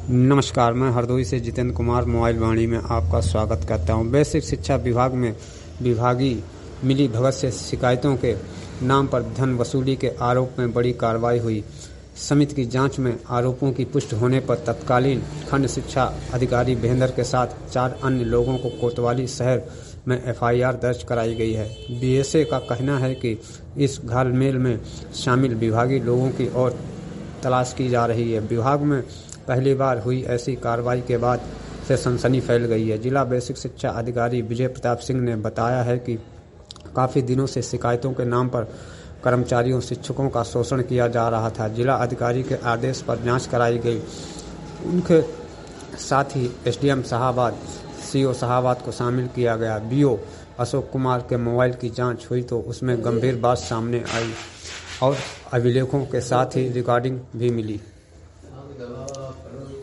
नमस्कार, मैं हरदोई से जितेंद्र कुमार मोबाइल वाणी में आपका स्वागत करता हूं। बेसिक शिक्षा विभाग में विभागीय मिली भगत से शिकायतों के नाम पर धन वसूली के आरोप में बड़ी कार्रवाई हुई। समिति की जांच में आरोपों की पुष्टि होने पर तत्कालीन खंड शिक्षा अधिकारी महेंद्र के साथ 4 अन्य लोगों को कोतवाली शहर में एफआईआर दर्ज कराई गई है। बीएसए का कहना है कि इस घालमेल में शामिल विभागीय लोगों की और तलाश की जा रही है। विभाग में पहली बार हुई ऐसी कार्रवाई के बाद से सनसनी फैल गई है। जिला बेसिक शिक्षा अधिकारी विजय प्रताप सिंह ने बताया है कि काफ़ी दिनों से शिकायतों के नाम पर कर्मचारियों शिक्षकों का शोषण किया जा रहा था। जिला अधिकारी के आदेश पर जांच कराई गई। उनके साथ ही एसडीएम शाहाबाद, सीओ शाहाबाद को शामिल किया गया। बीओ अशोक कुमार के मोबाइल की जांच हुई तो उसमें गंभीर बात सामने आई और अभिलेखों के साथ ही रिकॉर्डिंग भी मिली।